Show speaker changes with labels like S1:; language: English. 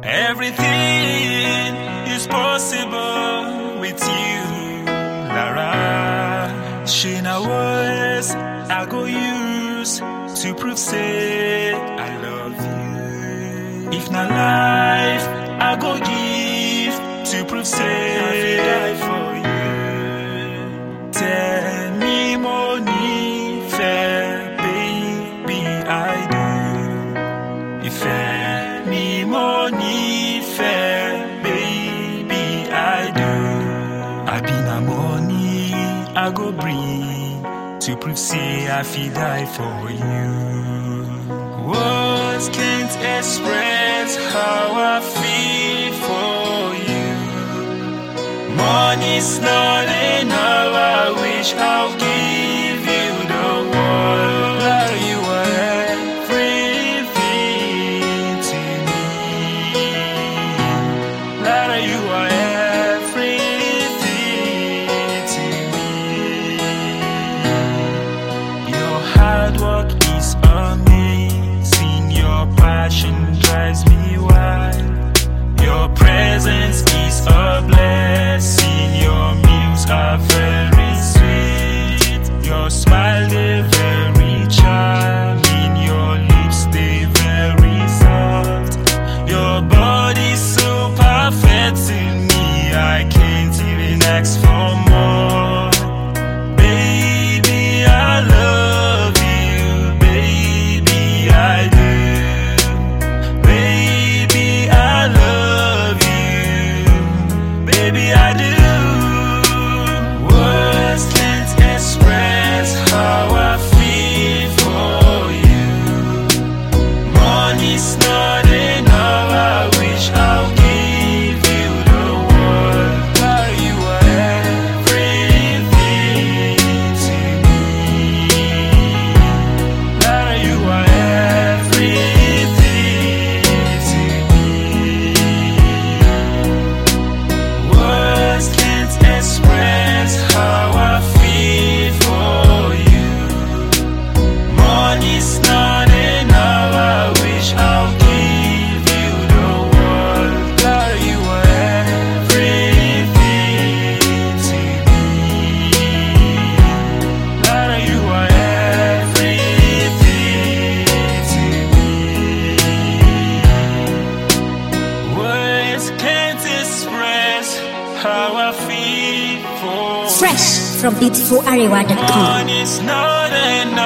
S1: Everything is possible with you, Lara. She na words I go use to prove say I love you. If na life I go give to prove say I feel die for you. Tell me money fair, baby I do. If any money fair, baby I do. I be na money I go bring to prove say I feel die for you. Words can't express how I feel for you. Money's not enough, I wish I'll give you the world. You are everything to me. You are everything to me. Your hard work is amazing. Your passion drives me wild. Your presence is a blessing. Your meals are very sweet. Your smile is very charming. Your lips they very soft. Your body's so perfect to me. I can't even ask for more. Baby, I love you. Baby, I do. Baby, I love you. Baby, I do. Words can't express how I feel for you. Money's not enough, I wish I'll give you the world. You are everything to me. You are everything to me. Words can't express how I feel for you. Money's not enough, I wish I'll give you the world. You are everything to me. You are everything to me. Words can't express how I feel for you.
S2: Fresh from beautifularewa.com.
S1: Money's not enough.